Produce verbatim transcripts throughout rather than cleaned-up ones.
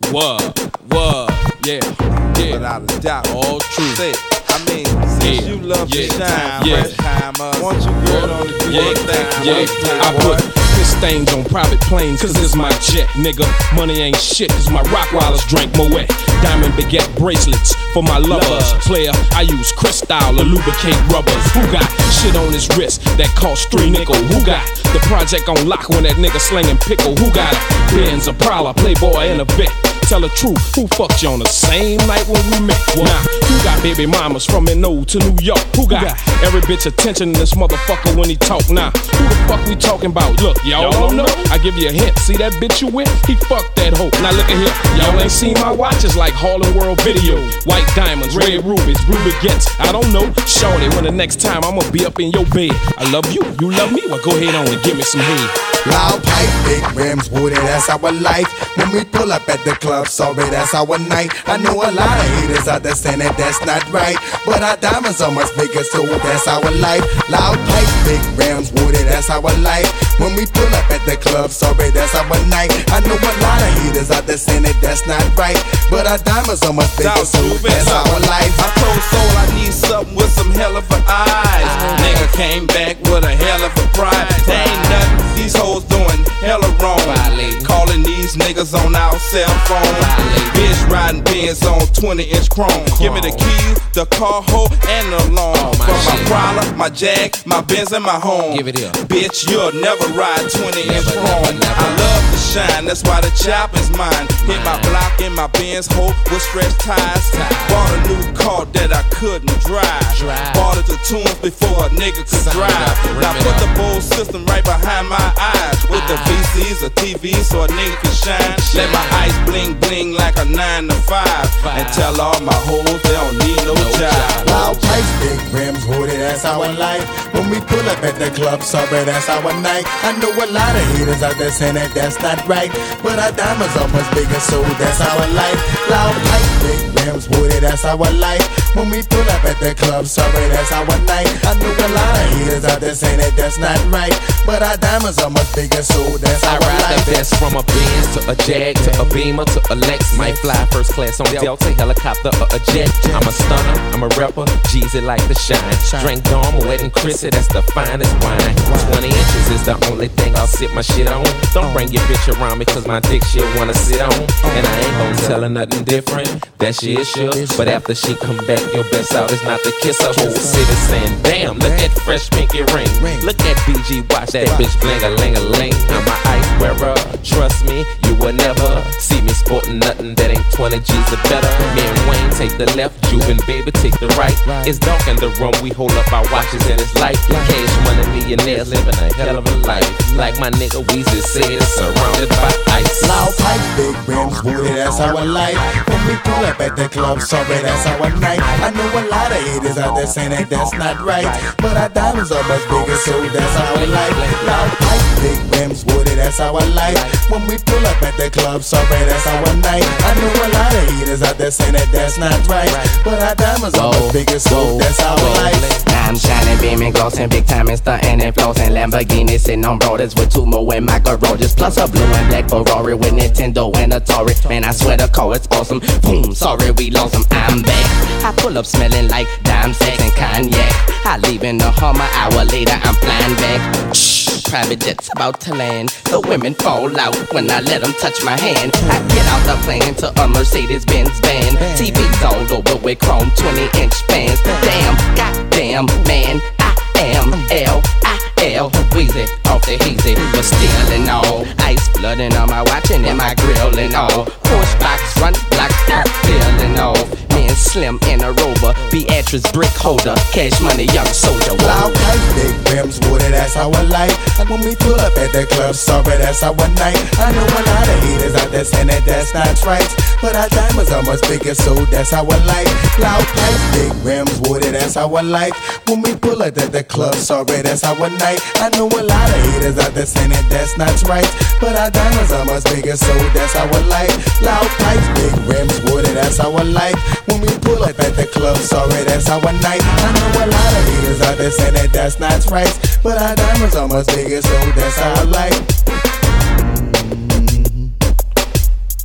What? What? Yeah. Yeah. Without a doubt. All true. Say, I mean, since Yeah. you love Yeah. to shine, Yeah. fresh time, uh, won't you girl on the do Yeah, your thing? yeah. One time, I boy. put piss stains on private planes, cause it's my jet, nigga. Money ain't shit, cause my Rottweilers drank Moet. Diamond baguette bracelets for my lovers. Player, I use Cristal to lubricate rubbers. Who got shit on his wrist that cost three nickel? Who got the project on lock when that nigga slinging pickle? Who got a Benz, a Prowler, Playboy, and a Vic? Tell the truth, who fucked you on the same night when we met? Well, nah, who got baby mamas from N O to New York? Who got every bitch attention in this motherfucker when he talk? Nah, who the fuck we talking about? Look, y'all don't know. I give you a hint. See that bitch you with? He fucked that hoe. Now look at here. Y'all ain't seen my watches like Harlem World Video. White diamonds, red rubies, blue baguettes. I don't know. Shorty, when the next time I'ma be up in your bed. I love you. You love me? Well, go ahead on and give me some head. Loud pipe, big rims, woody, that's our life. When we pull up at the club, sorry, that's our night. I know a lot of haters out there saying that that's not right, but our diamonds are much bigger, so that's our life. Loud pipe, big rims, woody, that's our life. When we pull up at the club, sorry, that's our night. I know a lot of haters out there saying that that's not right, but our diamonds are much bigger, so that's our life. I told Soul I need something with some hell of a eyes. Nigga came back with a hell of a pride. There ain't nothing these hoes doing hella wrong. Calling these niggas on our cell phone. Bitch riding Benz on twenty inch chrome. Give me the keys, the car hoe, and the loan. For my Prowler, my Jag, my Benz, and my home. Give it here. Bitch, you'll never ride twenty inch chrome. I love to shine, that's why the chop is mine. Hit my block in my Benz hoe with stretched tires. Bought a new car that I couldn't drive. Bought it to tunes before a nigga could drive. Now put the Bose system right behind my eyes. With the V Cs or T V so a nigga can shine. Let my eyes bling bling like a nine to five. And tell all my hoes they don't need no job. Loud pipes, big rims, woody, that's our life. When we pull up at the club, sorry, that's our night. I know a lot of haters out there saying that that's not right, but our diamonds are much bigger, so that's our life. Loud pipes, big rims, woody, that's our life. When we pull up at the club, sorry, that's our night. I know a lot of haters out there saying that that's not right, but our diamonds are much bigger, so that's our I ride life. the best from a Benz to a Jag to a Beamer to a Lex. Might fly first class on Delta, helicopter or a jet. I'm a stunner, I'm a rapper, Jeezy like to shine. Drink Dom, Wet and Chrissy, that's the finest wine. twenty inches is the only thing I'll sit my shit on. Don't bring your bitch around me cause my dick she'll wanna sit on. And I ain't gon' tell her nothing different, that she is sure. But after she come back, your best out is not to kiss her. Whole city saying, damn, look at fresh pinky ring. Look at B G, watch that bitch bling a ling a ling. I'm a ice wearer, trust me, you will never see me sporting nothing that ain't twenty G's or better. Me and Wayne take the left, Juven baby take the right. It's dark in the room, we hold up our watches and it's light. Cash money millionaires living a hell of a life. Like my nigga Weezy said, surrounded by ice. Loud pipes, big rims, woody, that's our life. When we pull up at the club, sorry, that's our night. I know a lot of haters out there saying that that's not right, but our diamonds are much bigger, so that's our life. Loud pipes, big rims, woody, that's our life. When we pull up at the club, sorry, that's our night. I know a lot of haters out there saying that that's not right, but our diamonds are much bigger, so that's our life. I'm shining, beaming, glossing, big time and stunting and flossing. Lamborghini sitting on broders with two more and macaronis. Plus a blue and black Ferrari with Nintendo and Atari. Man, I swear the car is awesome. Boom, sorry we lost them, I'm back. I pull up smelling like dime sex and cognac. I leave in the Hummer, hour later I'm flying back. Shh, private jets about to land. The women fall out when I let them touch my hand. I get out the plane to a Mercedes-Benz van. T Vs all over with chrome twenty inch fans. Damn, goddamn, man, I am L I L Weezy off the hazy, but still and all. Ice flooding on my watch and in my grill and all. Horse box, run block, feeling off. Man slim in a rover, Beatrice brick holder, cash money young soldier. Loud pipes, big rims, woody, that's our life. And when we pull up at the club, sorry, that's our night. I know a lot of haters out there saying that that's not right, but our diamonds are much bigger, so that's our life. Loud pipes, big rims, woody, that's our life. When we pull up at the club, sorry, that's our night. I know a lot of haters out there saying that that's not right, but our diamonds are much bigger, so that's our life. Loud pipes, big rims, woody, that's our life. When we pull up at the club, sorry, that's our night. I know a lot of haters out there saying that that's not right, but our diamonds are much bigger, so that's our life. Mm-hmm. We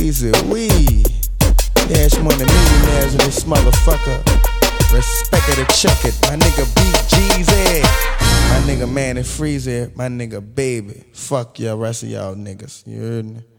Weezy, wee. Dash money millionaires in this motherfucker. Respect it or chuck it. My nigga B G's. My nigga Manny Freezy. My nigga Baby. Fuck y'all, rest of y'all niggas. You heard me?